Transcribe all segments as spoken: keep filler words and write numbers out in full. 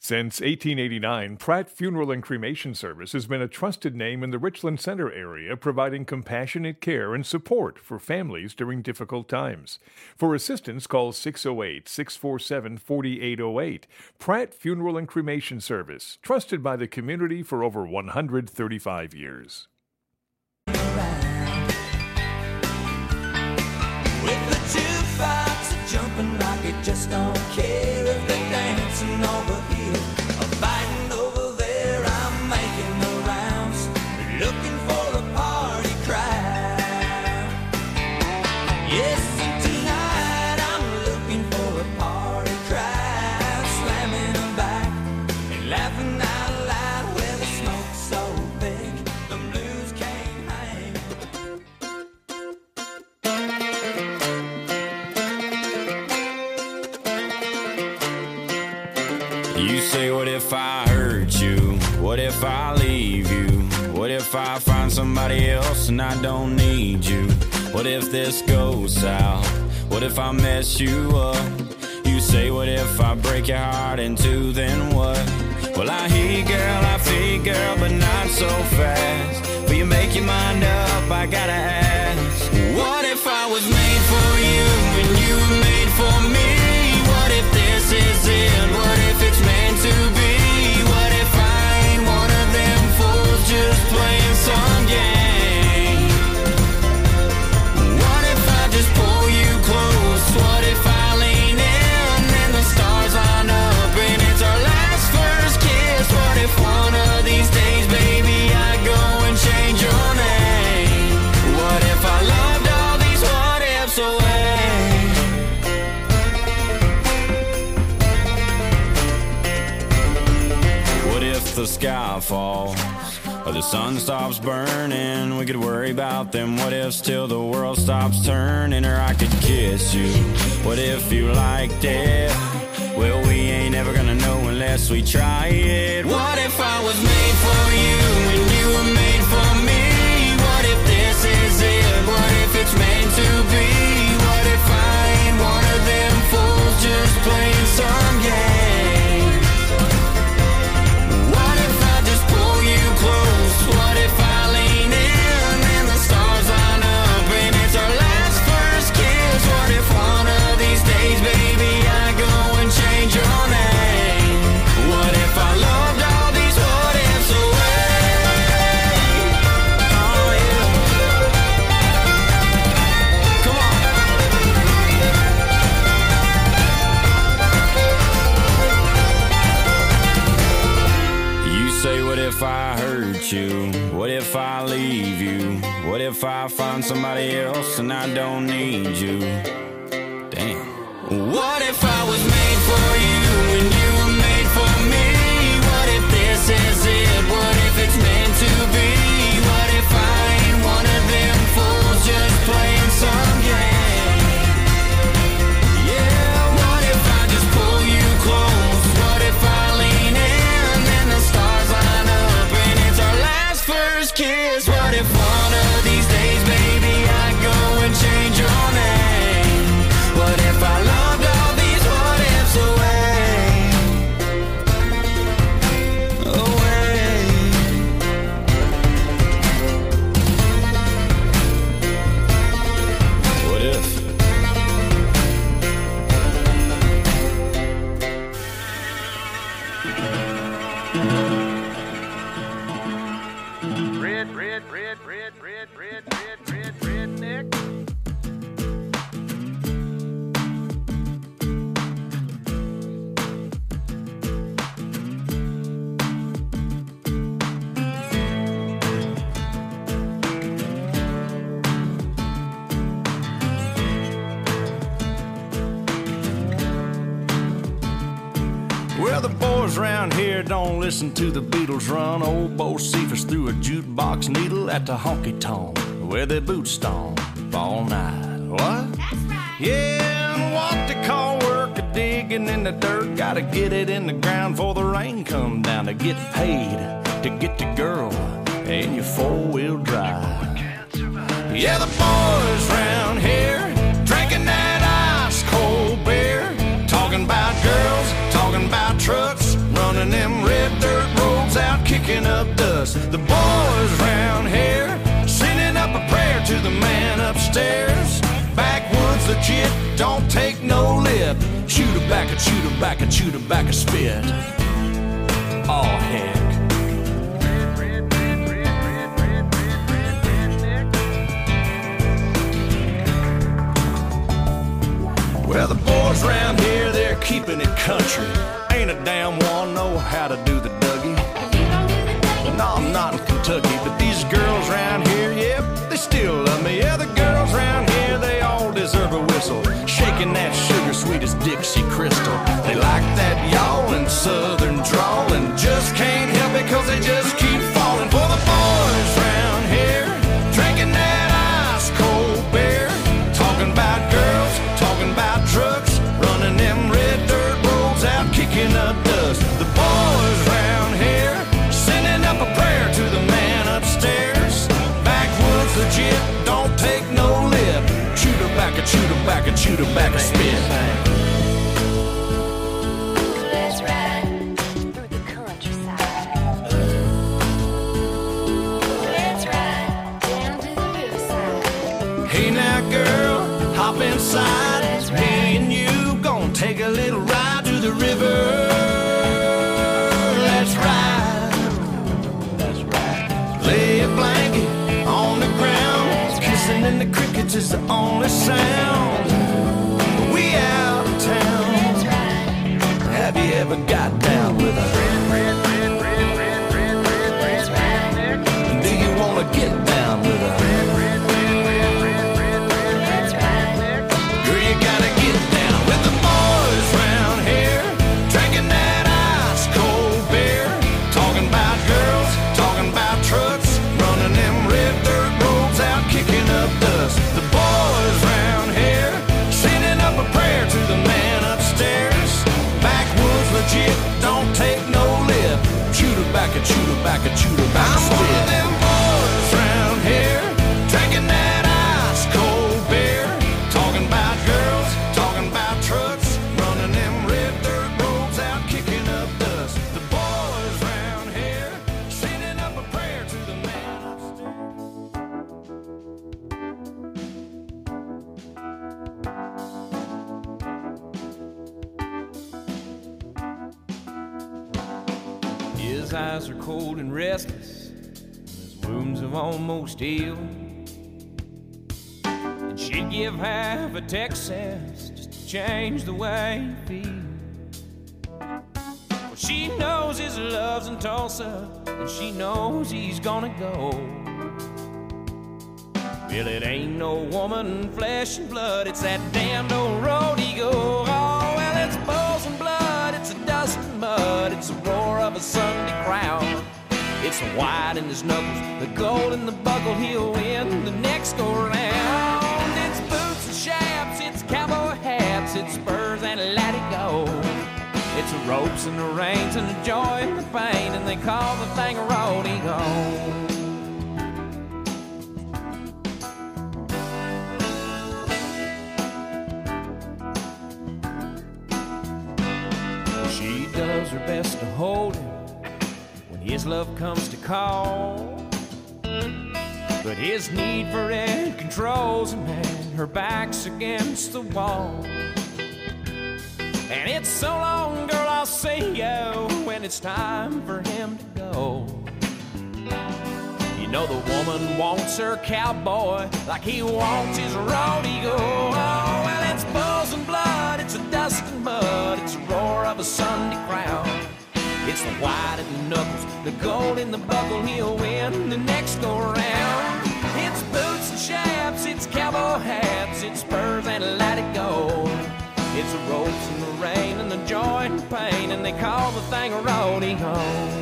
Since eighteen eighty-nine, Pratt Funeral and Cremation Service has been a trusted name in the Richland Center area, providing compassionate care and support for families during difficult times. For assistance, call six oh eight, six four seven, four eight oh eight. Pratt Funeral and Cremation Service, trusted by the community for over one hundred thirty-five years. With the jukebox jumping like it just don't care if they're dancing over here or fighting over there. I'm making the rounds, looking for a party crowd. Yes, and tonight I'm looking for a party crowd, slamming them back and laughing out loud where the smoke's so big the blues can't hang. You say, what if I hurt you? What if I leave you? What if I find somebody else and I don't need you? What if this goes south? What if I mess you up? You say, what if I break your heart in two, then what? Well, I hear you, girl, I feel you, girl, but not so fast. Will you make your mind up? I gotta ask. What if I was made for you and you were made for me? What if this is it? What if it's meant to be? What if I ain't one of them fools just playing some game? What if I just pull you close? What if I lean in and the stars line up and it's our last first kiss? What if one of these days, baby, I go and change your name? What if I loved all these what ifs away? The sky falls or the sun stops burning, we could worry about them what ifs till the world stops turning. Or I could kiss you, what if you liked it? Well, we ain't ever gonna know unless we try it. What if I was made for you and you were made for me? What if this is it? What if it's meant to be? What if I ain't one of them fools just playing some game? What if I lean in and the stars line up and it's our last first kiss? What if one of these days, baby, I go and change your name? What if I loved all these what ifs away? Oh yeah. Come on. You say, what if I hurt you? What if I leave you? What if I find somebody else and I don't need you? Damn. What if I was made for you and you were made for me? What if this is it? What if it's meant to be? What if I ain't one of them fools just playing some game? Yeah, what if I just pull you close? What if I lean in and the stars line up and it's our last first kiss? What if one of these days, baby, I go and change your name? What if I loved all these what ifs away? Away. What if? Red, red, red, red, red, red, red, red, redneck. Well, the boys around here don't listen to the Beatles run. Old Bo Cephas threw a jukebox needle at the honky-tonk where they boot stomp all night. What? That's right. Yeah, and what they call work a digging in the dirt. Gotta get it in the ground before the rain come down to get paid, to get the girl in your four-wheel drive. Yeah, the boys round here drinking that ice cold beer, talking about girls, talking about trucks, running The boys round here sending up a prayer to the man upstairs. Backwoods legit, don't take no lip. Chew tobacco, chew tobacco, chew tobacco, spit. Oh heck. Well, the boys round here, they're keeping it country. Ain't a damn one know how to do the Dougie. No, I'm not in Kentucky, but these girls round here, yep, they still love me. Yeah, the girls round here, they all deserve a whistle. Shaking that sugar sweet as Dixie Crystal. They like that yawling southern drawl and just can't help it cause they just keep falling for the boys round here. Drinking that ice cold beer. Talking about girls, talking about trucks, running them red dirt roads out, kicking up dust. The boys round here sending up a prayer to the man upstairs. Backwoods legit, don't take no lip. Chew tobacco, chew tobacco, chew tobacco, spit. Let's ride through the countryside. Let's ride down to the riverside. Hey now girl, hop inside. Me and you gonna take a little ride to the river. Let's ride. Let's ride. Lay a blanket on the ground. Kissing in the crickets is the only sound. We out of town. Let's ride. Have you ever got down with a Let's ride. Do you wanna get down with a Let's ride. Girl, you gotta get down with the boys round here. Drinking that ice cold beer. Talking about girls, talking about trucks, running them red dirt roads out, kicking up dust. The boys round here sending up a prayer to the man upstairs. Backwoods legit, don't take no lip. Chew tobacco, chew tobacco, chew tobacco. I'm one of them boys round here, drinking that ice cold beer. Talking about girls, talking about trucks, running them red dirt roads out, kicking up dust. The boys round here sending up a prayer to the man upstairs. His eyes are cold and restless, his wounds have almost healed. And she'd give half a Texas just to change the way he feels. Well, she knows his love's in Tulsa, and she knows he's gonna go. Well, it ain't no woman, flesh and blood, it's that damned old road he go. Oh, well, it's bulls and blood, it's a dust and mud, it's the roar of a Sunday crowd. It's the white in his knuckles, the gold in the buckle, he'll win the next go round. It's boots and chaps, it's cowboy hats, it's spurs and let it go. It's the ropes and the reins and the joy and the pain, and they call the thing a rodeo. She does her best to hold him when his love comes to call. But his need for it controls him, and her back's against the wall. And it's so long, girl, I'll see you when it's time for him to go. You know the woman wants her cowboy like he wants his rodeo. Oh, well, it's bulls and blood, it's a dust and mud, it's the roar of a Sunday crowd. It's the white in the knuckles, the gold in the buckle, he'll win the next go round. It's boots and chaps, it's cowboy hats, it's spurs and let it go. It's the ropes and the rain and the joy and the pain, and they call the thing a rodeo.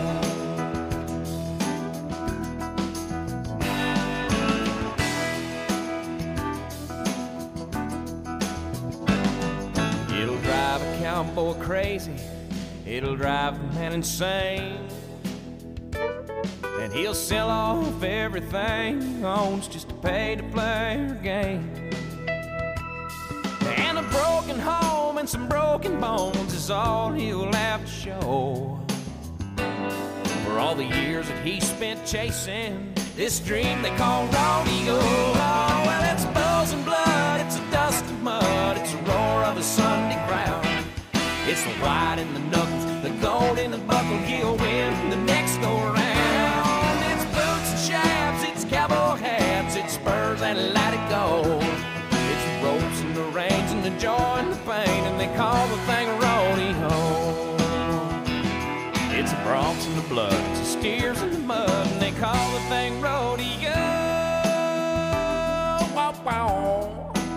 It'll drive a cowboy crazy, it'll drive a man insane, and he'll sell off everything he owns just to pay to play her game. And a broken home and some broken bones is all he'll have to show. For all the years that he spent chasing this dream they call rodeo. Oh, well, it's buzz and blood, it's a dust and mud, it's a roar of a Sunday crowd. It's the white in the knuckles, the gold in the buckle, he'll win the next go around. It's boots and shabs, it's cowboy hats, it's spurs and light it gold. It's the ropes and the reins and the joy and the pain, and they call the thing a rodeo. It's the broncs and the blood, it's the steers and the mud, and they call the thing rodeo. Wow, wow.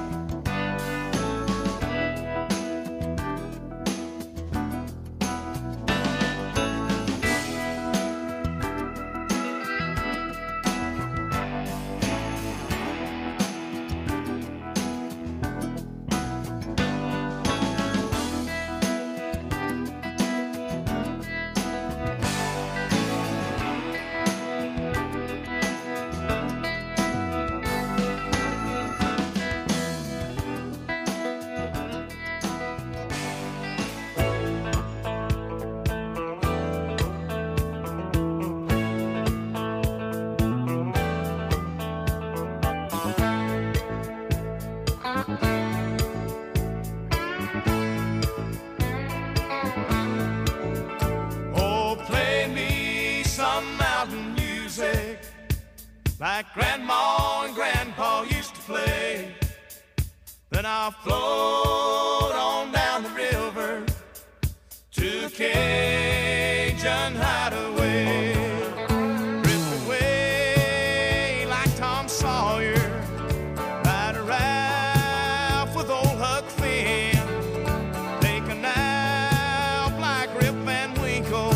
Like Grandma and Grandpa used to play. Then I'll float on down the river to Cajun Hideaway. Drift away like Tom Sawyer, ride a raft with old Huck Finn, take a nap like Rip Van Winkle,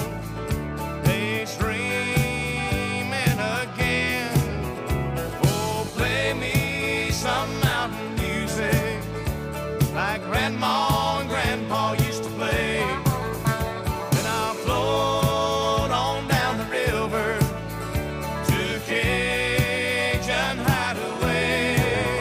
daydreaming again. Some mountain music like Grandma and Grandpa used to play. Then I'll float on down the river to Cajun Hideaway.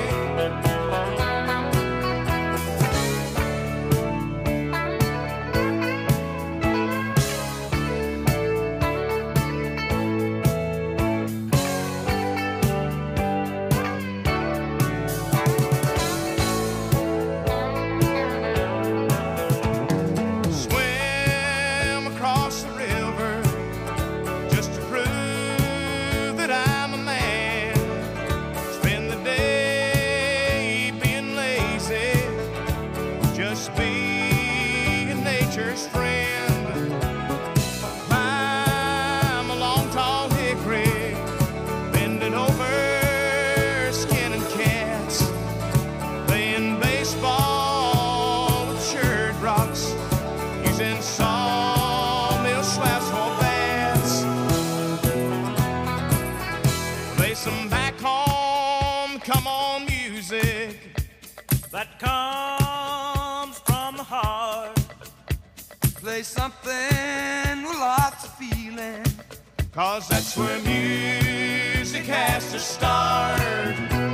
That comes from the heart. Play something with lots of feeling, 'cause that's where music has to start.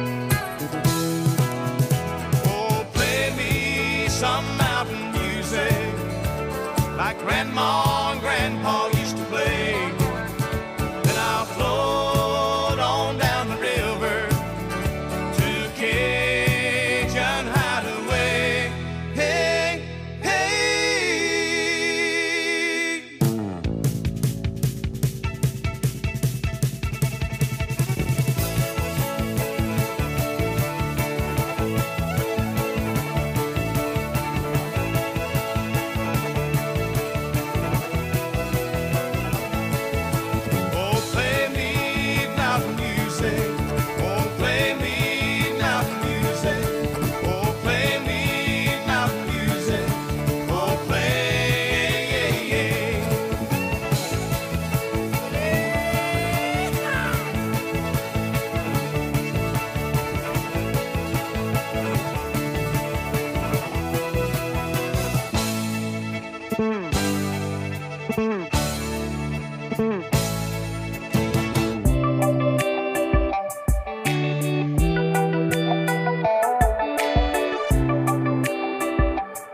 Oh, play me some mountain music like Grandma and Grandpa used to play. Then I'll float on down the river to Cajun Hideaway. Hey, hey. Oh, play me mountain music. Oh, play me mountain music. Oh, play me mountain music. Oh, play, yeah, yeah.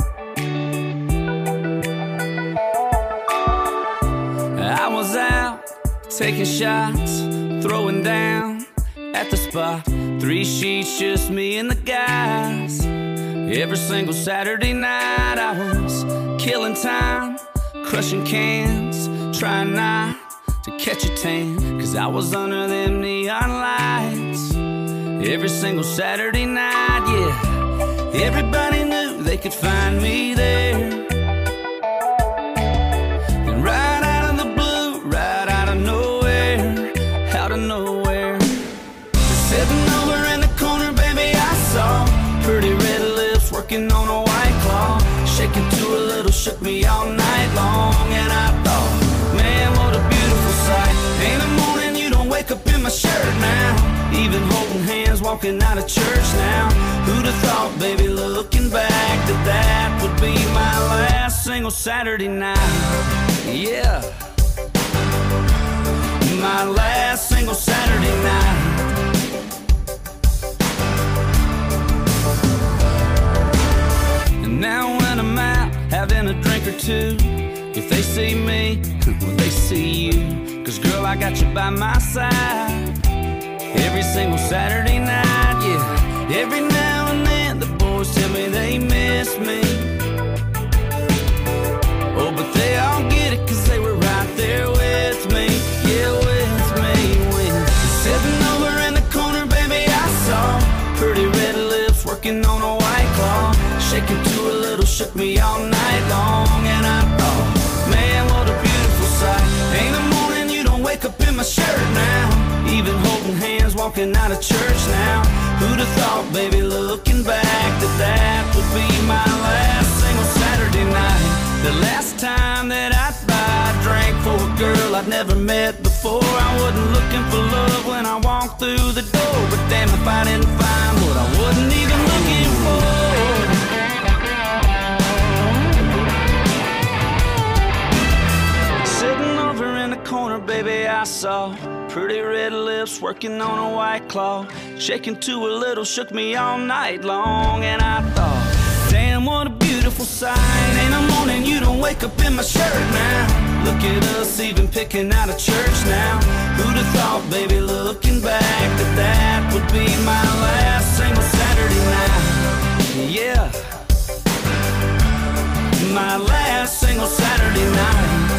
I was out taking shots, throwing down at the spot. Three sheets, just me and the guys. Every single Saturday night I was killing time, crushing cans, trying not to catch a tan, cause I was under them neon lights. Every single Saturday night, yeah, everybody knew they could find me there. And right out of the blue, right out of nowhere, out of nowhere, sitting over in the corner, baby, I saw pretty red lips working on a white claw, shaking to a little, shook me all night long. And I thought, man, what a beautiful sight. In the morning you don't wake up in my shirt now, even holding hands walking out of church now. Who'd have thought, baby, looking back, that that would be my last single Saturday night. Yeah, my last single Saturday night. And now when I'm out having a drink or two, if they see me, well, they see you. Cause girl, I got you by my side every single Saturday night, yeah. Every now and then the boys tell me they miss me. Oh, but they all get it cause they were right there with me. Yeah, with me, with sitting over in the corner, baby, I saw pretty red lips working on a white claw, shaking to a little, shook me all night long. And I thought, man, what a beautiful sight. In the morning you don't wake up in my shirt now, even holding hands walking out of church now. Who'd have thought, baby, looking back, that that would be my last single Saturday night. The last time that I'd buy a drink for a girl I'd never met before. I wasn't looking for love when I walked through the door, but damn if I didn't find what I wasn't even looking for. Sitting over in the corner, baby, I saw pretty red lips working on a white claw, shaking to a little, shook me all night long. And I thought, damn, what a beautiful sight. In the morning you don't wake up in my shirt now, look at us even picking out of church now. Who'd have thought, baby, looking back, that that would be my last single Saturday night. Yeah, my last single Saturday night.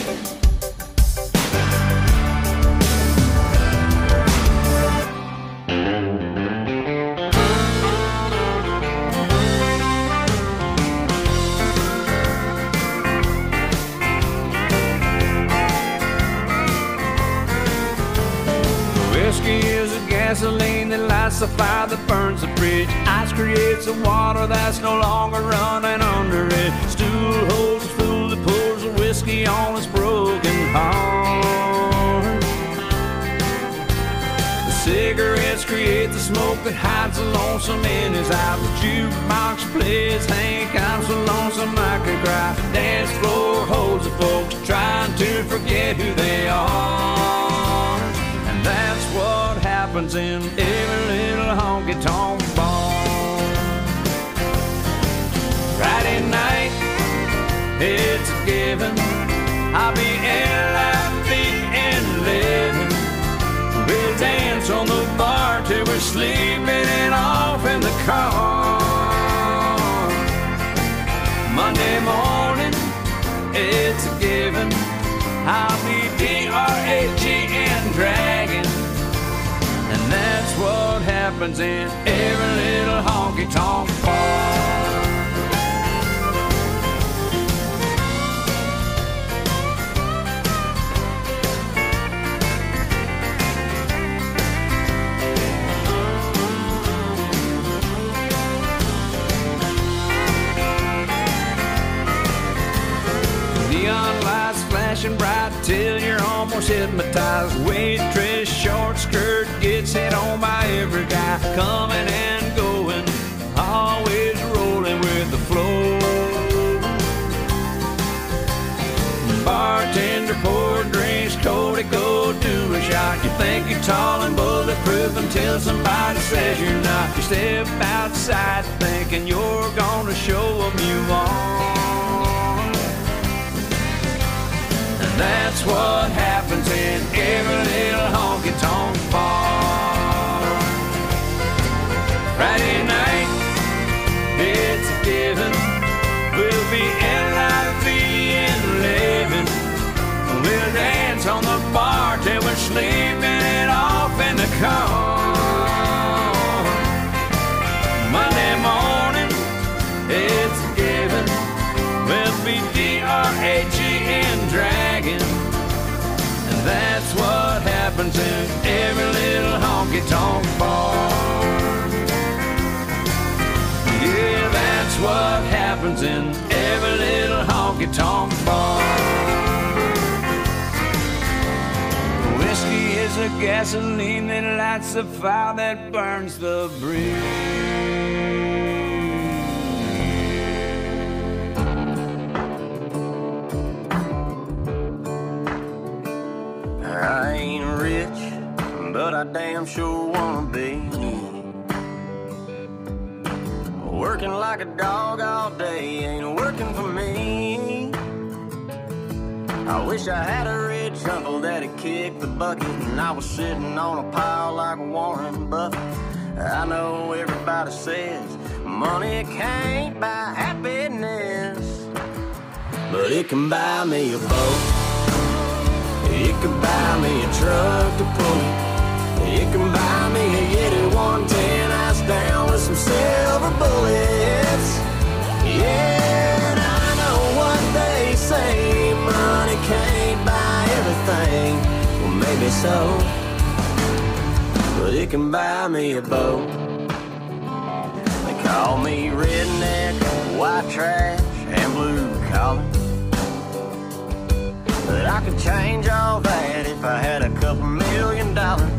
Whiskey is a gasoline that lights the fire that burns the bridge. Ice creates the water that's no longer running under it. Stool holds the fool that pours the whiskey on his broken heart. The cigarettes create the smoke that hides the lonesome in his eyes. The jukebox plays Hank, I'm so lonesome I could cry. Dance floor holds the folks trying to forget who they are. That's what happens in every little honky-tonk bar. Friday night, it's a given, I'll be in live feet and living. We'll dance on the bar till we're sleeping and off in the car. Monday morning, it's a given, I'll be D R A G N dragging. And that's what happens in every little honky-tonk bar. Neon lights flashing bright till you're almost hypnotized. Waitress short skirt gets hit on by every guy, coming and going, always rolling with the flow. Bartender pour drinks, Cody, go do a shot. You think you're tall and bulletproof until somebody says you're not. You step outside thinking you're gonna show them you are. And that's what happens in wagon. And that's what happens in every little honky-tonk bar. Yeah, that's what happens in every little honky-tonk bar. Whiskey is the gasoline that lights the fire that burns the bridge. I ain't rich, but I damn sure wanna be. Working like a dog all day ain't working for me. I wish I had a rich uncle that'd kick the bucket and I was sitting on a pile like Warren Buffett. I know everybody says money can't buy happiness, but it can buy me a boat. It can buy me a truck to pull it. It can buy me a Yeti one ten ice down with some silver bullets. Yeah, and I know what they say, money can't buy everything. Well, maybe so, but it can buy me a boat. They call me redneck, white trash, and blue collar, but I could change all that if I had a couple million dollars.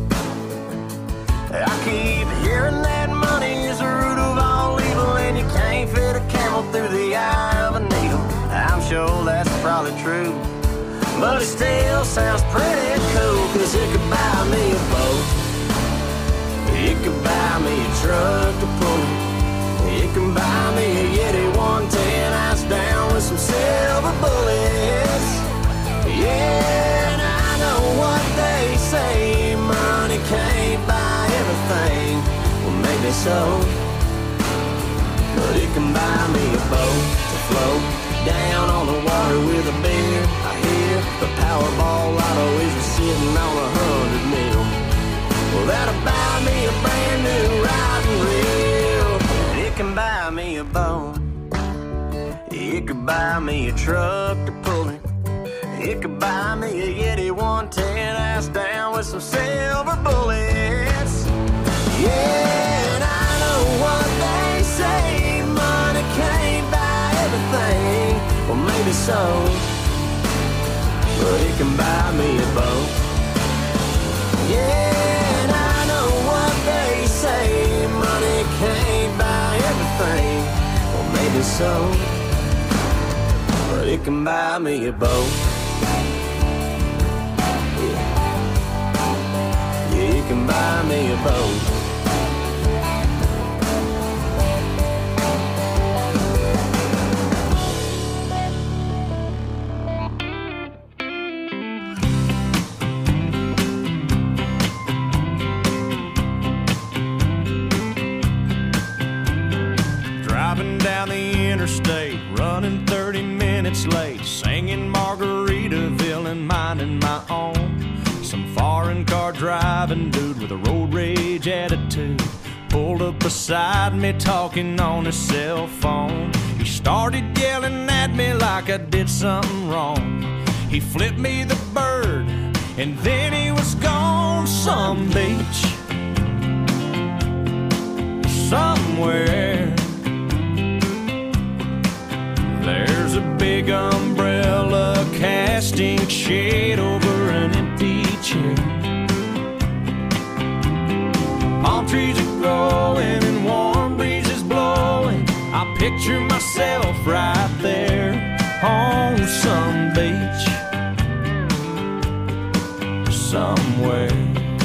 I keep hearing that money is the root of all evil, and you can't fit a camel through the eye of a needle. I'm sure that's probably true, but it still sounds pretty cool, cause it could buy me a boat. It could buy me a truck to pull it. It can buy me a Yeti one ten ice down with some silver bullets. Yeah, and I know what they say, money can't buy everything. Well, maybe so, but it can buy me a boat to float down on the water with a beer. I hear the Powerball lotto is sitting on a hundred mil. Well, that'll buy me a brand new riding reel. And it can buy me a boat. It could buy me a truck to pull it. It could buy me a Yeti one ten ice down with some silver bullets. Yeah, and I know what they say, money can't buy everything. Well, maybe so, but it can buy me a boat. Yeah, and I know what they say, money can't buy everything. Well, maybe so, but it can buy me a boat. You can buy me a boat. Driving down the interstate, running thirty minutes late, singing Margaritaville and minding my own. Some foreign car driving dude with a road rage attitude pulled up beside me talking on his cell phone. He started yelling at me like I did something wrong. He flipped me the bird and then he was gone. Some beach somewhere, there's a big umbrella casting shade over an empty chair. Palm trees are growing and warm breezes blowing. I picture myself right there on some beach somewhere.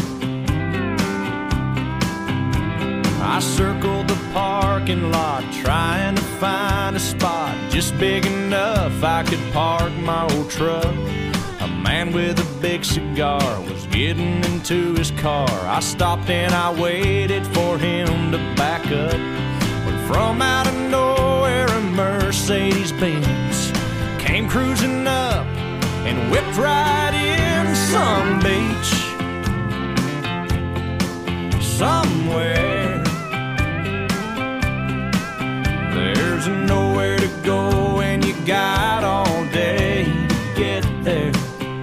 I circled the parking lot trying to find a spot just big enough I could park my old truck. A man with a big cigar was getting into his car. I stopped and I waited for him to back up, when from out of nowhere a Mercedes-Benz came cruising up and whipped right in. Some beach somewhere, there's nowhere to go and you got all day to get there.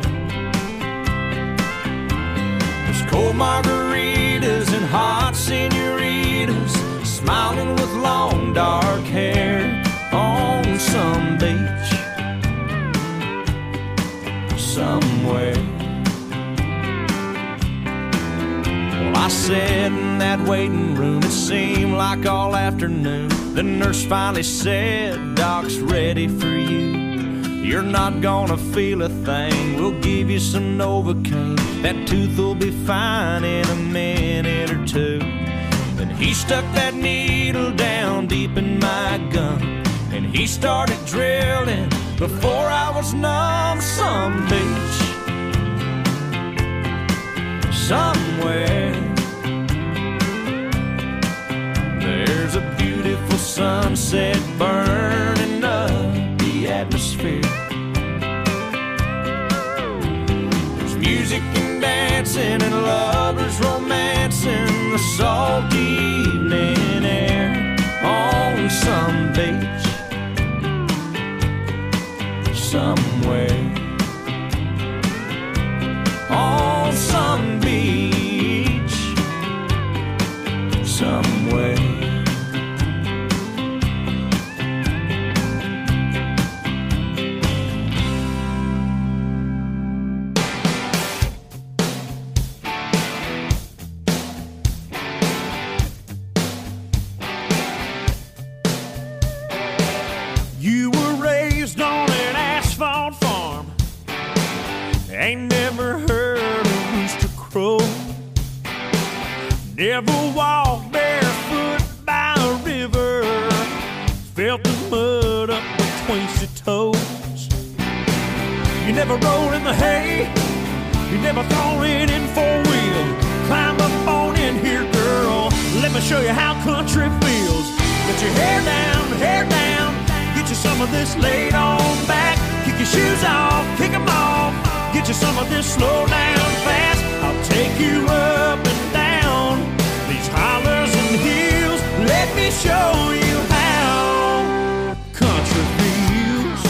There's cold margaritas and hot senoritas smiling with long dark hair on some beach somewhere. Well, I sat in that waiting room, it seemed like all afternoon. The nurse finally said, "Doc's ready for you. You're not gonna feel a thing. We'll give you some Novocaine. That tooth will be fine in a minute or two." Then he stuck that needle down deep in my gum, and he started drilling before I was numb. Some beach somewhere, there's a beautiful sunset burning up the atmosphere. There's music and dancing and lovers romancing the salty evening air on some beach somewhere. On some beach somewhere. You were raised on an asphalt farm, ain't never heard a rooster crow, never walked barefoot by a river, felt the mud up between your toes. You never rolled in the hay, you never thrown it in four-wheel. Climb up on in here, girl, let me show you how country feels. Get your hair down, hair down, get you some of this laid on back. Kick your shoes off, kick them off, get you some of this slow down fast. I'll take you up and down these hollers and hills. Let me show you how country feels.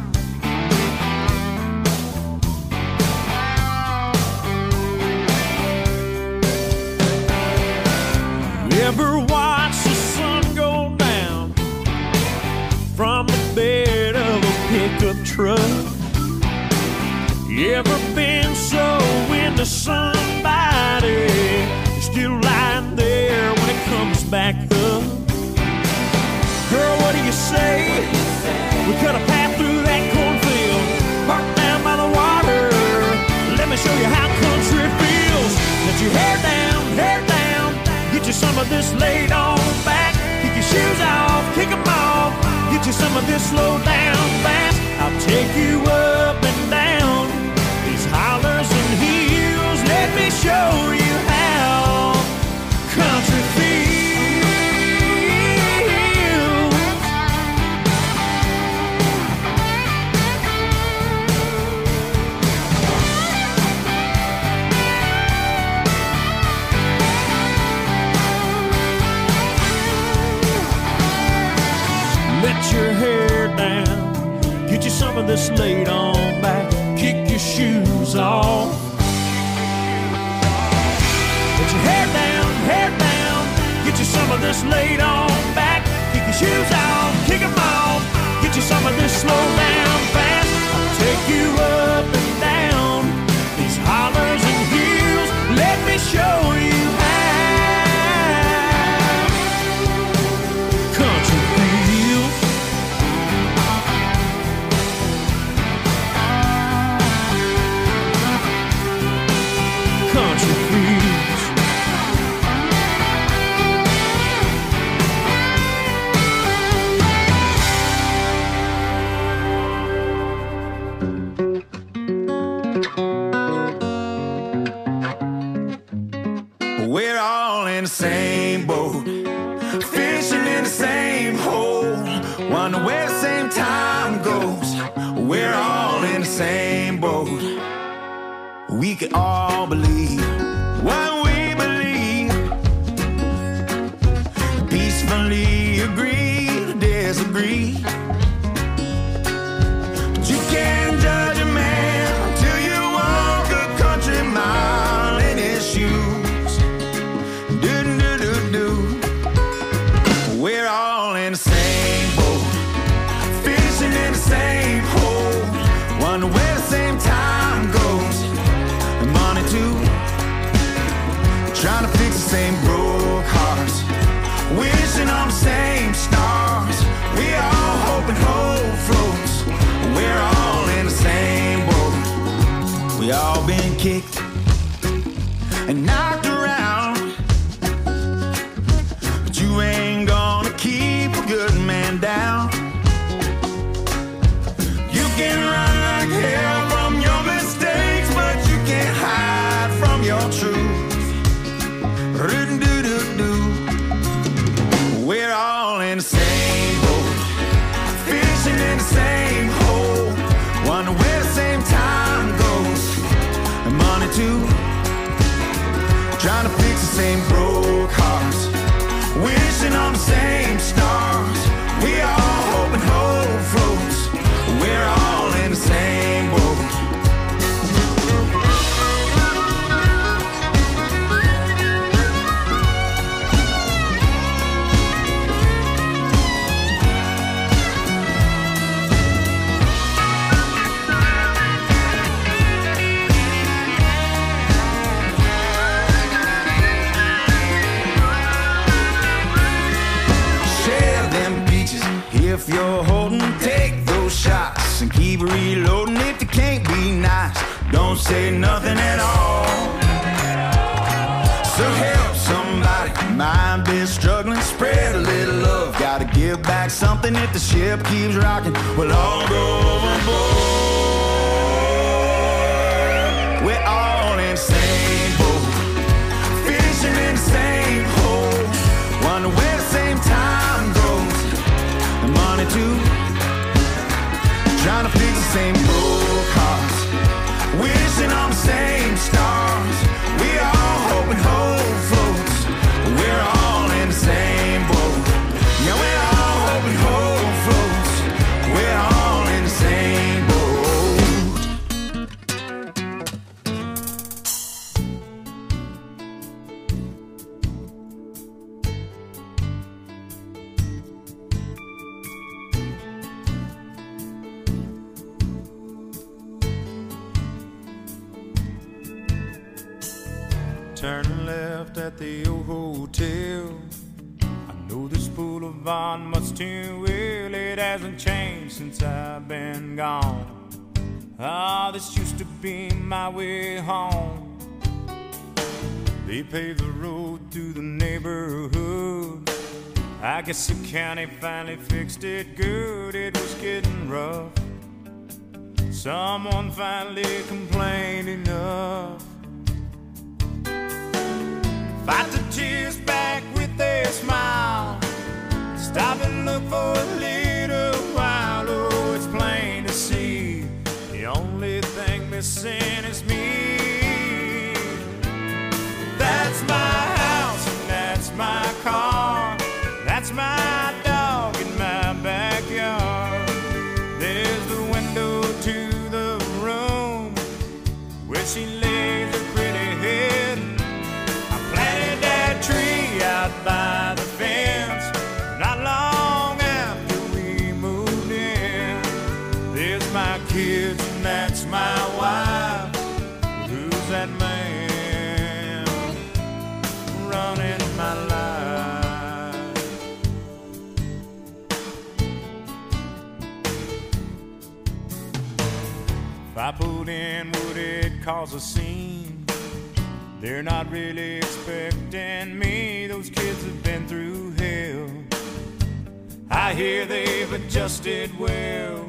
You ever watch the sun go down from the bed of a pickup truck? You ever been so into somebody, you're still lying there when it comes back up? Girl, what do you say? We cut a path through that cornfield, parked down by the water. Let me show you how country feels. Let your hair down, hair down, get you some of this laid on back. Kick your shoes off, kick them off, get you some of this slow down fast. I'll take you up and down these hollers and hills. Let me show you how country feels. Let your hair down, get you some of this laid on back. Kick your shoes off. Let your hair down, hair down, get you some of this laid on back. Kick your shoes off, kick them off, get you some of this slow down fast. I'll take you up and down these hollers and hills. Let me show you how country feels. Country feels. We're all in the same boat, fishing in the same hole, wonder where the same time goes. We're all in the same boat. We can all believe what we believe, peacefully agree to disagree. But you can't judge a man Y'all been kicked and knocked around, but you ain't gonna keep a good man down. You can run like hell from your mistakes, but you can't hide from your truth. Ru-doo-doo-doo. We're all in the same boat, fishing in the same hole, wondering where the same time goes, and money too. Trying to fix the same broke hearts, wishing on the same stars. We all hope and hope floats. We're all in the same boat. If you're holding, take those shots and keep reloading. If you can't be nice, don't say nothing at all. So help somebody, mind be struggling, spread a little love. Gotta give back something if the ship keeps rocking. We'll all go overboard. We're all in the same boat, fishing in the same hole, wonder where the same time goes, and money too. Trying to fix the same broke hearts, wishing on the same stars. We all hope and hope floats. We're all in the same boat. Yeah, we're all hope and hope floats. We're all in the same boat. Turning left at the old hotel. I know this boulevard much too well. It hasn't changed since I've been gone. Ah, this used to be my way home. They paved the road through the neighborhood. I guess the county finally fixed it good. It was getting rough. Someone finally complained enough. Fight the tears back with a smile. Stop and look for a little while. Oh, it's plain to see the only thing missing is me. That's my house and that's my car. That's my dog in my backyard. There's the window to the room where she lays her pretty head. Tree out by the fence, not long after we moved in. There's my kids and that's my wife. Who's that man running my life? If I put in, would it cause a scene? They're not really expecting me. Those kids have been through hell. I hear they've adjusted well.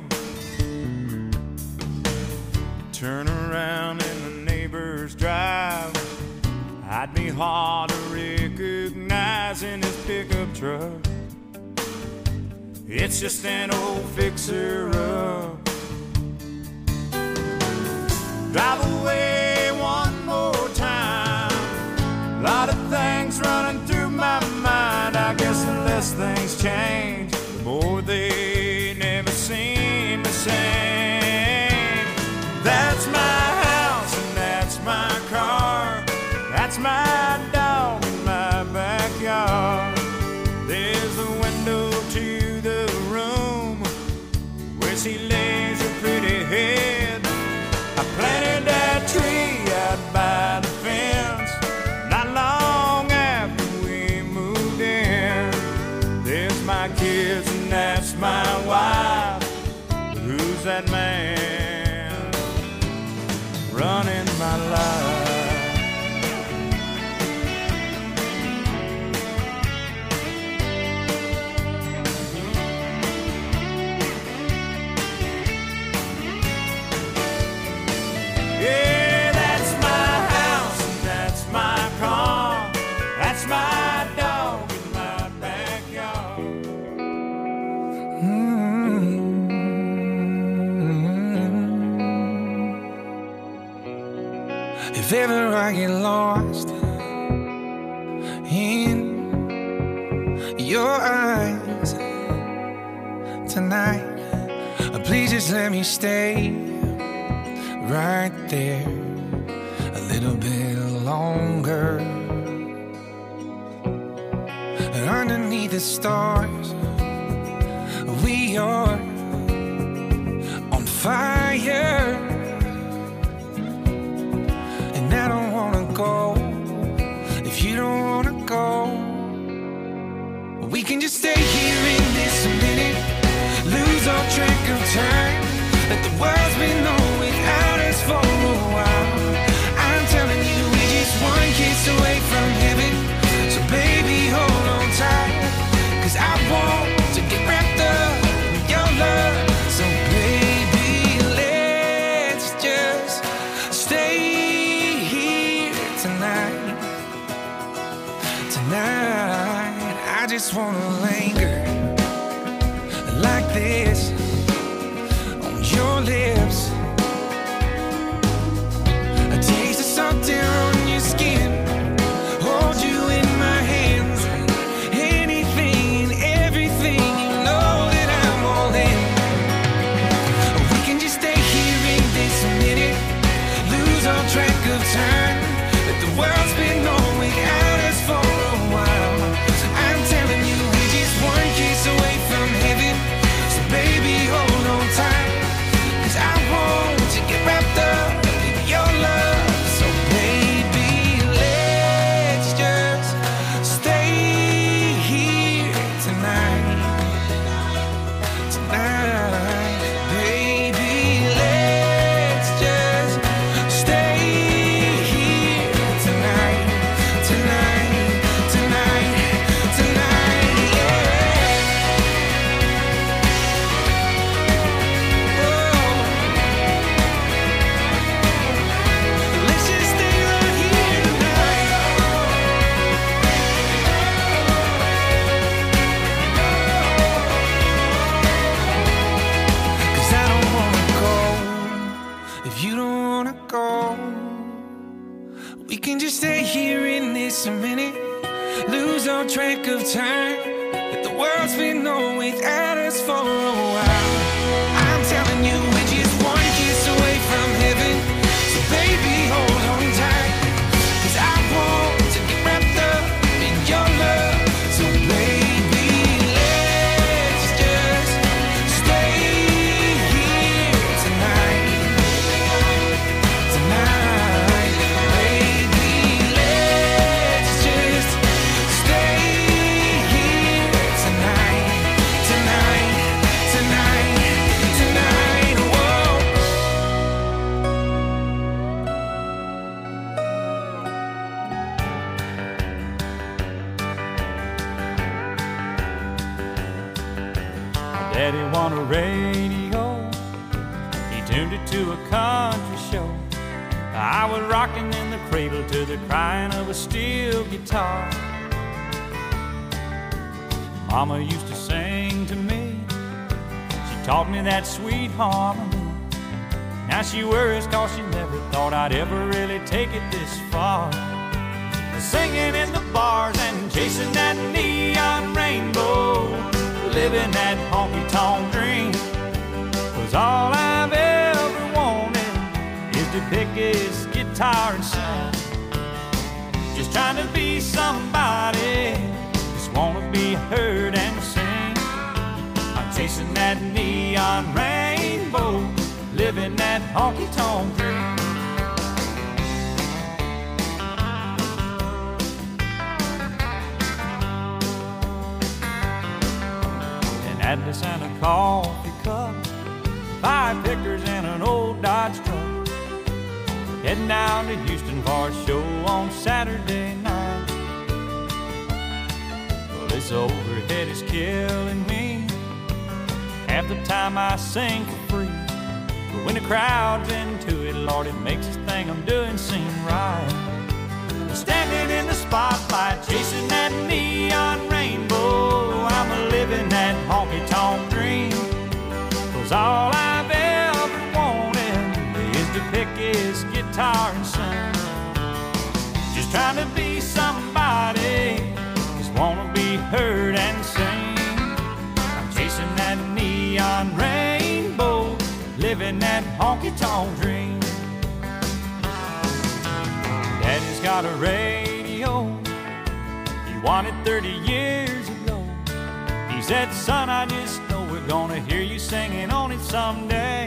Turn around in the neighbor's drive. I'd be hard to recognize in this pickup truck. It's just an old fixer-up. Drive away one more time. A lot of things running through my mind. I guess the less things change, the more they never seem the same. That's my house and that's my car. That's my dog in my backyard. There's a window to the room where she lays her pretty head. I planted that tree out by the fence not long after we moved in. There's my kids and that's my wife. Who's that man running my life. Yeah, that's my house and that's my car. That's my dog in my backyard. If ever I get lost in your eyes tonight, please just let me stay right there a little bit longer. And underneath the stars, we are on fire. And I don't wanna go if you don't wanna go. We can just stay here in this minute, lose all track of time. Let the world spin on without us for a while. I'm telling you, we're just one kiss away from heaven. So baby, hold on tight, 'cause I want to get wrapped up in your love. So baby, let's just stay here tonight. Tonight, I just wanna linger like this on your lips. A taste of salt air on your skin, hold you in my hands. Anything, everything, you know that I'm all in. We can just stay here in this minute, lose all track of time. Let the world spin on without us for a while. I'm telling you, we're just one kiss away from heaven. So baby, hold on tight, 'cause I want to get wrapped up in your love. So baby, let's just stay here tonight. Tonight, baby, let's just stay here tonight. Tonight, tonight, tonight, yeah. Let's just stay right here tonight. 'Cause I don't wanna go if you don't wanna go. We can just stay here in this minute, lose all track of time. Let the world spin on without us for a while. I'm telling you, we're just one kiss away from heaven. So baby, hold on tight, 'cause I want to get wrapped up in your love. So baby, let's just stay here tonight. Tonight, baby, let's just stay here tonight. Tonight, tonight, tonight, whoa. Daddy won a radio, he tuned it to a country show. I was rocking in the cradle to the crying of a steel guitar. Mama used to sing to me, she taught me that sweet harmony. Now she worries 'cause she never thought I'd ever really take it this far. Singing in the bars and chasing that neon rainbow, living that honky-tonk dream. 'Cause all I've ever wanted is to pick his guitar and sing. Just trying to be somebody, just wanna be heard and sing. I'm chasing that neon rainbow, living that honky-tonk dream. Atlas and a coffee cup, five pickers and an old Dodge truck. heading down to Houston for a show on Saturday night. Well, this overhead is killing me. Half the time I sing for free, but when the crowd's into it, Lord, it makes this thing I'm doing seem right. Standing in the spotlight, chasing that neon rainbow, I'm living that honky-tonk dream. 'Cause all I've ever wanted is to pick his guitar and sing. Just trying to be somebody, just wanna be heard and sing. I'm chasing that neon rainbow, living that honky-tonk dream. Daddy's got a radio, he won it thirty years ago. He said, son, I just know we're gonna hear you singing on it someday.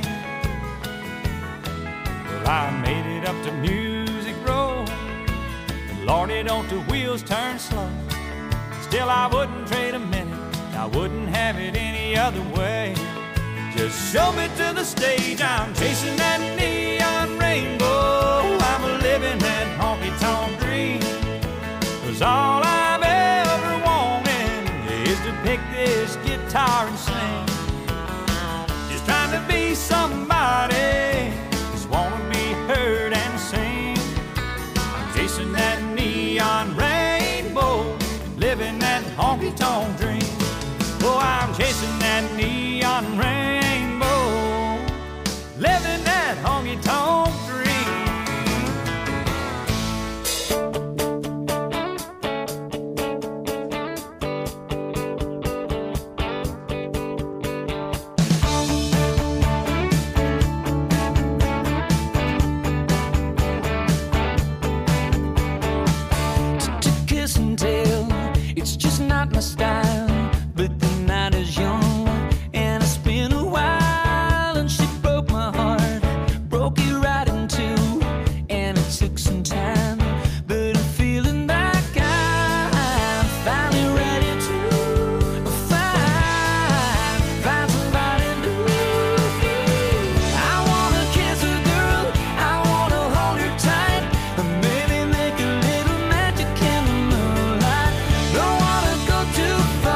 Well, I made it up to Music Row. Lordy, don't the wheels turn slow. Still, I wouldn't trade a minute, I wouldn't have it any other way. Just show me to the stage, I'm chasing that neon rainbow. I'm living that honky-tonk dream. 'Cause all I've ever wanted is to pick this guitar and sing. Just trying to be somebody, just wanna be heard and sing. I'm chasing that neon rainbow, living that honky-tonk dream. Oh, I'm chasing that neon rainbow, living that honky-tonk dream. To kiss and tell, it's just not my style. But the night is young, and it's been a while, and she broke my heart, broke it right in two, and it took some time, but I'm feeling like I'm finally ready to find, find somebody new. I wanna kiss a girl, I wanna hold her tight, and maybe make a little magic in the moonlight. Don't wanna go too far.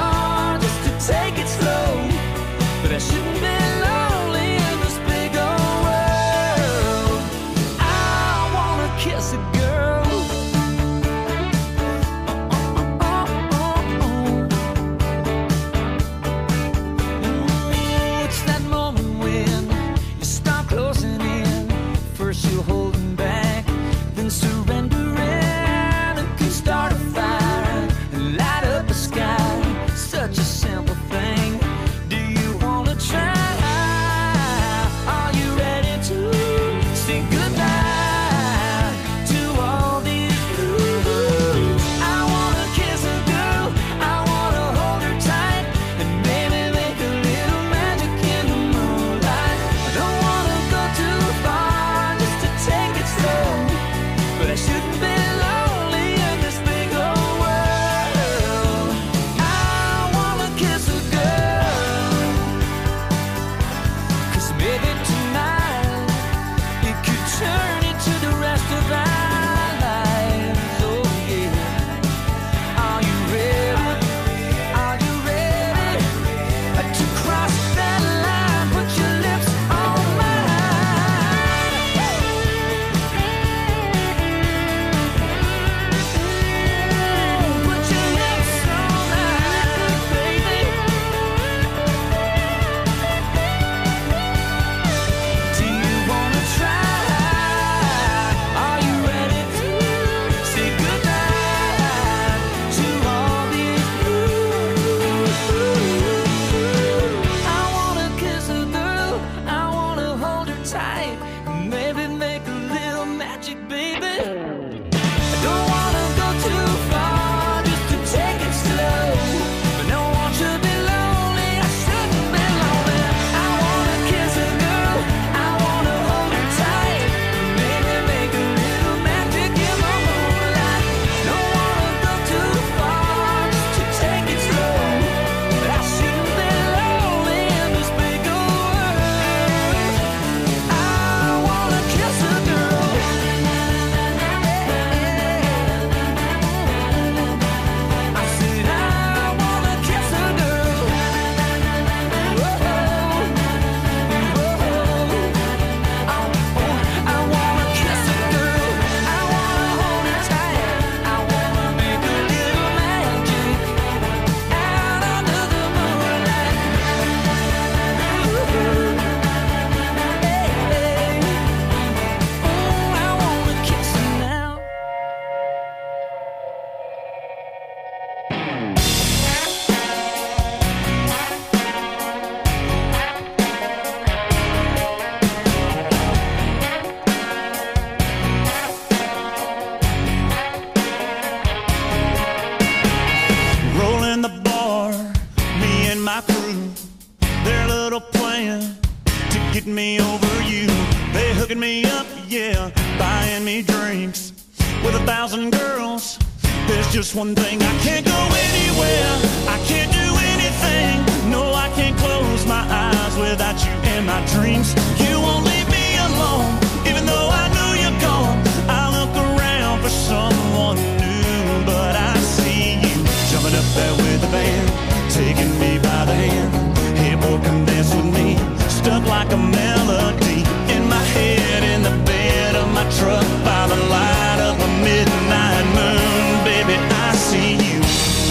buying me drinks with a thousand girls. There's just one thing, I can't go anywhere, I can't do anything. No, I can't close my eyes without you in my dreams. You won't leave me alone, even though I know you're gone. I look around for someone new, but I see you jumping up there with the band, taking me by the hand. Hey boy, come dance with me, stuck like a melody in my head, in the bed of my truck, by the light of a midnight moon. Baby, I see you.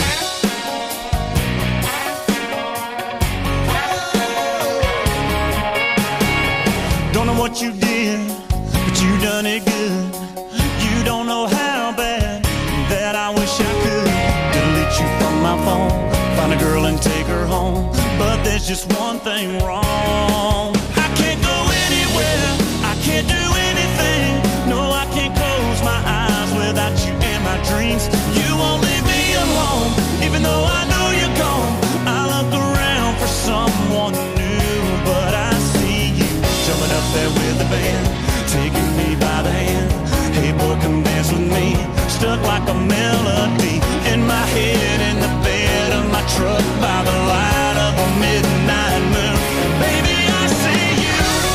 Don't know what you did, but you done it good. You don't know how bad that I wish I could delete you from my phone, find a girl and take her home. But there's just one thing wrong. I can't go anywhere, I can't do anything. No, I can't close my eyes without you in my dreams. You won't leave me alone, even though I know you're gone. I look around for someone new, but I see you jumping up there with the band, taking me by the hand. Hey boy, come dance with me, stuck like a melody in my head, in the bed of my truck, by the light of a midnight moon. Baby, I see you.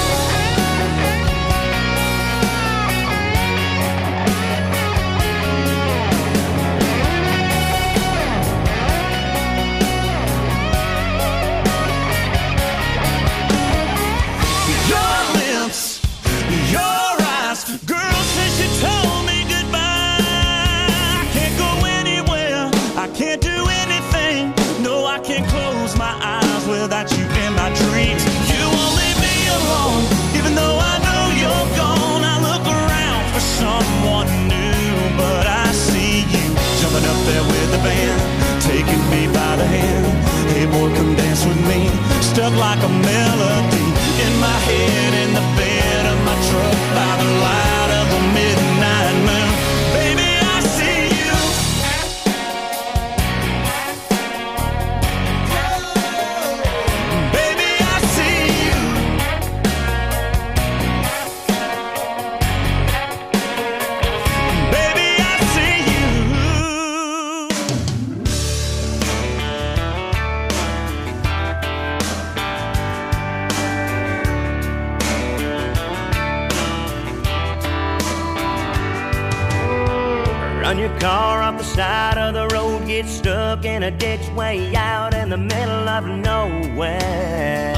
Your lips, your eyes, girl, since you told me goodbye, I can't go anywhere, I can't do anything. No, I can't close my eyes without you in my dreams. You won't leave me alone, even though I know you're gone. I look around for someone new, but I see you jumping up there with the band, taking me by the hand. Hey boy, come dance with me, stuck like a melody in my head, in the bed of my truck, by the light of a midnight moon. Baby, I see you. Baby, I see you. Baby, I see you. Run your car off the side of the road, get stuck in a ditch way out in the middle of nowhere.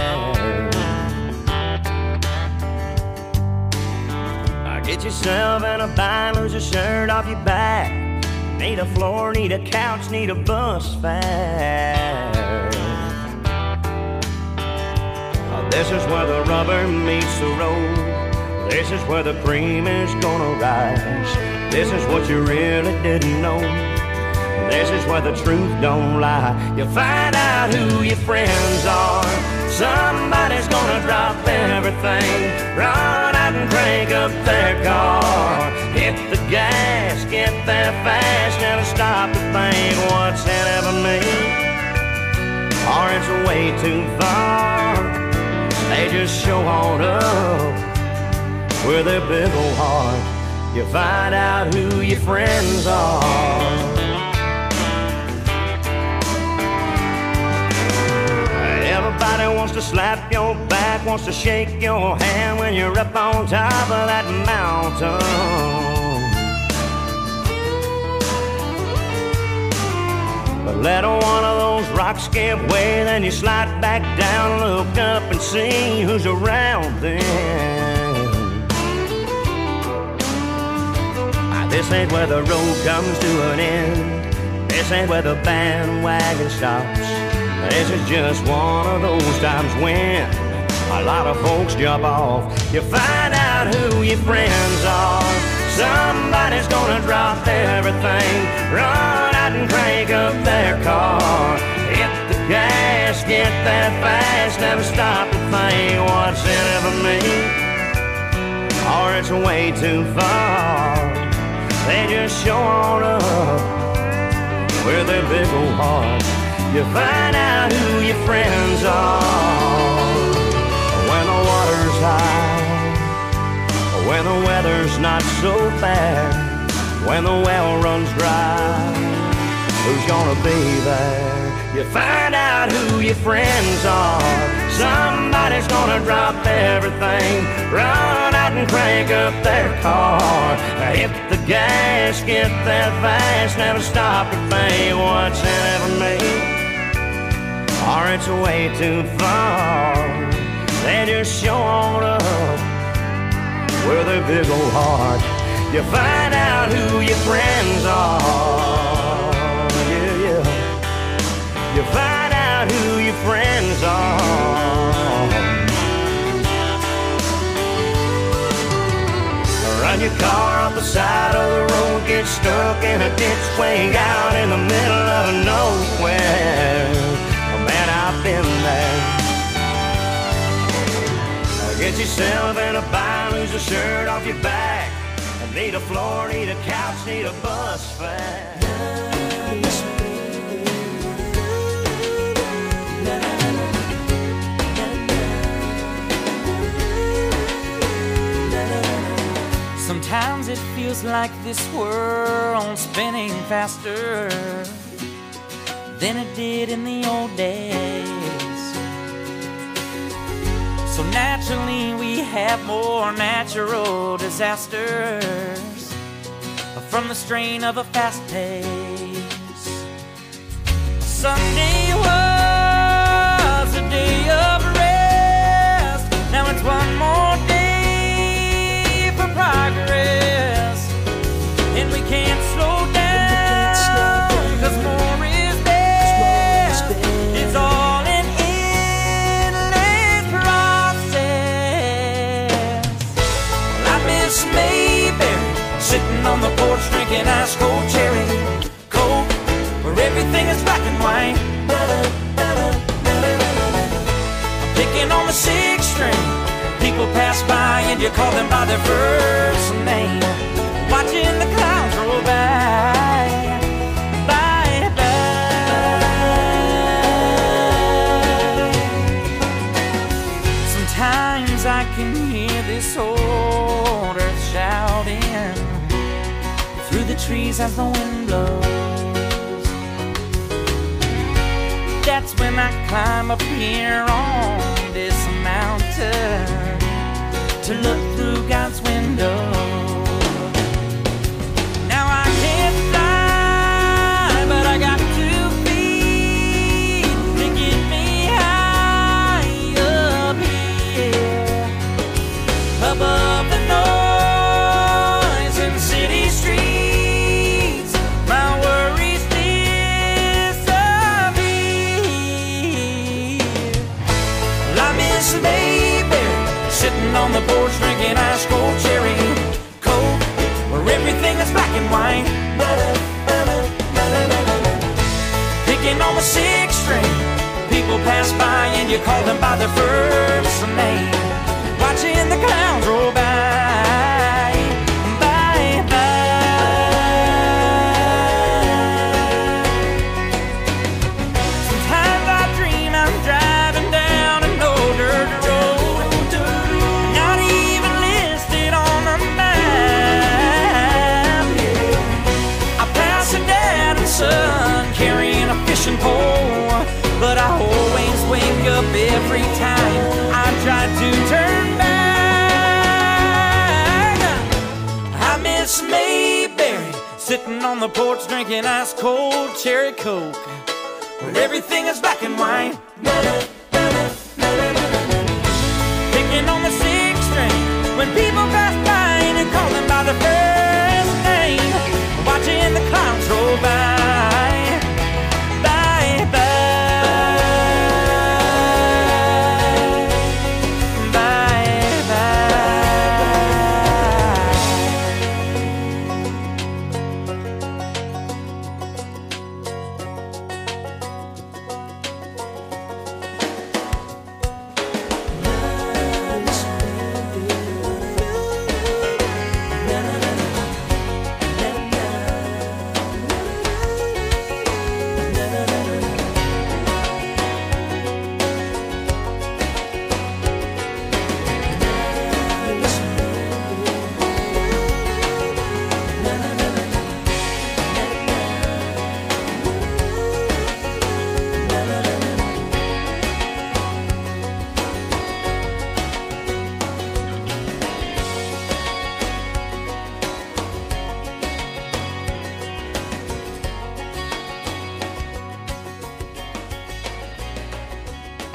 Get yourself in a bind, lose your shirt off your back. Need a floor, need a couch, need a bus fare. This is where the rubber meets the road. This is where the cream is gonna rise. This is what you really didn't know. This is where the truth don't lie. You find out who your friends are. Somebody's gonna drop everything, run out and crank up their car. Hit the gas, get there fast, and stop to think what's in it for me. Or it's way too far. They just show on up with their big old heart. You find out who your friends are. Everybody wants to slap your back, wants to shake your hand when you're up on top of that mountain. But let one of those rocks give way, then you slide back down, look up and see who's around then. This ain't where the road comes to an end. This ain't where the bandwagon stops. This is just one of those times when a lot of folks jump off. You find out who your friends are. Somebody's gonna drop everything, run out and crank up their car. Hit the gas, get there fast, never stop to think what's in it for me. Or it's way too far. They just show on up with their big old hearts. You find out who your friends are when the water's high, when when the weather's not so fair, when the well runs dry, who's gonna be there? You find out who your friends are. Somebody's gonna drop everything, run out and crank up their car, hit the gas, get that fast, never stop to think what's in it for me, or it's way too far. They just show on up with a big old heart. You find out who your friends are. Yeah, yeah. You find out who your friends are. Run your car off the side of the road, get stuck in a ditch way out in the middle of nowhere. Oh, man, I've been there. Get yourself in a bind, lose a shirt off your back. Need a floor, need a couch, need a bus fare. Sometimes it feels like this world's spinning faster than it did in the old days. So naturally we have more natural disasters from the strain of a fast pace. Sunday was a day of rest. Now it's one more day for progress, and we can't slow down, 'cause more is best. It's all in endless process. Well, I miss Mayberry, sitting on the porch drinking ice cold cherry Coke, where everything is black and white. I'm picking on the sixth string. People pass by and you call them by their first name. Watching the clouds roll by, by, by. Sometimes I can hear this old earth shouting through the trees as the wind blows. That's when I climb up here on this mountain to look through God's window. Now I can't fly, but I got two feet to get me high up here, above the noise in city streets. My worries disappear. Well, I miss Mayberry, sitting on the porch drinking ice cold cherry Coke, where everything is black and white. Picking on the sixth string. People pass by and you call them by their first name. Watching the clouds roll by, by, by. Sometimes I dream I'm driving down an old dirt road, not even listed on the map. I pass a dad and son carrying a fishing pole, but I always wake up every time I try to turn back. I miss Mayberry, sitting on the porch drinking ice cold cherry Coke, where everything is black and white. Picking on the sixth string. When people pass by and you call them by their first name. Watching the clouds roll by, by, by.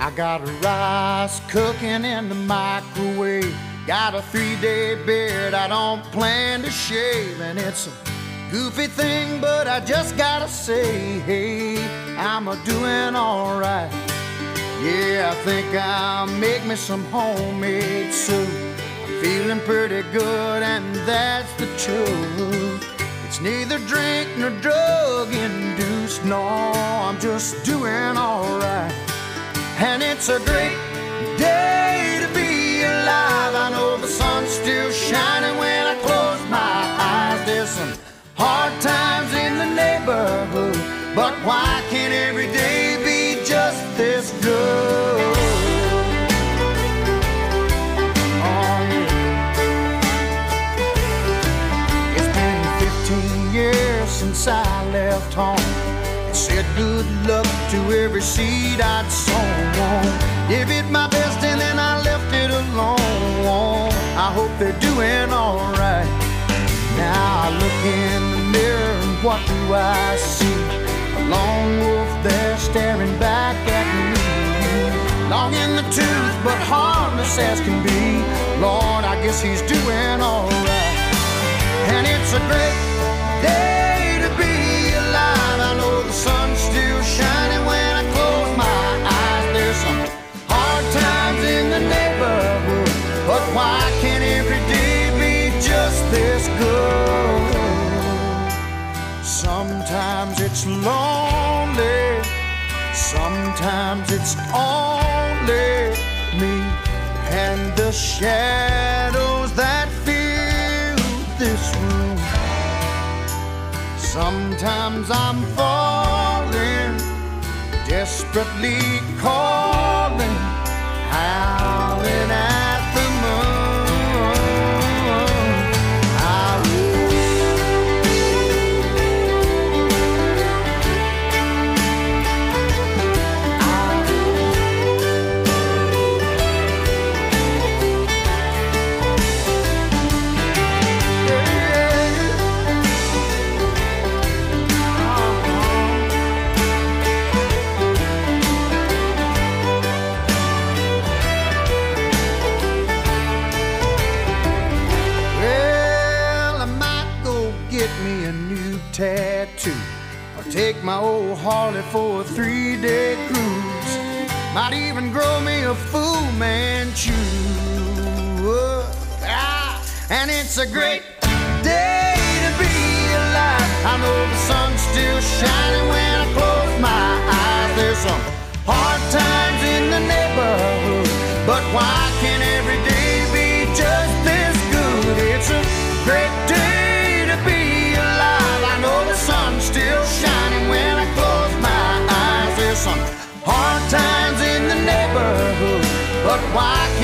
I got rice cooking in the microwave. Got a three-day beard I don't plan to shave. And it's a goofy thing, but I just gotta say, hey, I'm a doing all right. Yeah, I think I'll make me some homemade soup. I'm feeling pretty good, and that's the truth. It's neither drink nor drug induced. No, I'm just doing all right. And it's a great day to be alive. I know the sun's still shining when I close my eyes. There's some hard times in the neighborhood, but why can't every day be just this good? Oh, yeah. It's been fifteen years since I left home. Said good luck to every seed I'd sown. Give it my best and then I left it alone. I hope they're doing all right. Now I look in the mirror and what do I see? A lone wolf there staring back at me. Long in the tooth but harmless as can be. Lord, I guess he's doing all right. And it's a great day to be alive. I know the sun's still shining when I close my eyes. There's some hard times in the neighborhood, but why can't every day be just this good? Sometimes it's lonely, sometimes it's only me and the shadows that fill this room. Sometimes I'm falling, desperately calling, howling at the moon. I tattoo, or take my old Harley for a three-day cruise. Might even grow me a Fu Manchu. Ah, and it's a great day to be alive. I know the sun's still shining when I close my eyes. There's some hard times in the neighborhood, but why can't every day be just this good? It's a great day to be alive. I know the sun's still shining when I close my eyes. There's some hard times in the neighborhood, but why